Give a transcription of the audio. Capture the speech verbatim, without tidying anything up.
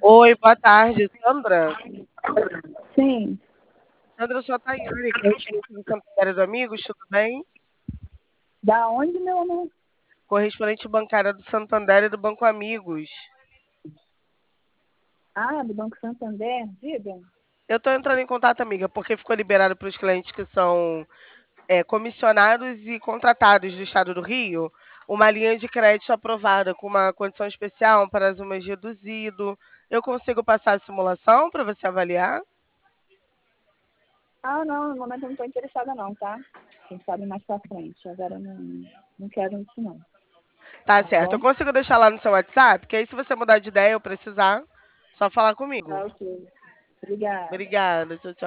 Oi, boa tarde, Sandra. Sim. Sandra, eu sou a Tayane, correspondente do Santander do Amigos, tudo bem? Da onde, meu amor? Correspondente bancária do Santander e do Banco Amigos. Ah, do Banco Santander? Diga. Eu estou entrando em contato, amiga, porque ficou liberado para os clientes que são é, comissionados e contratados do Estado do Rio uma linha de crédito aprovada com uma condição especial, um prazo mais reduzido. Eu consigo passar a simulação para você avaliar? Ah, não, no momento eu não estou interessada não, tá? Quem sabe mais pra frente. Agora eu não, não quero isso não, Tá tá certo. Eu bom? consigo deixar lá no seu WhatsApp, que aí se você mudar de ideia ou precisar, só falar comigo. Tá ok. Obrigada. Obrigada. Tchau, tchau.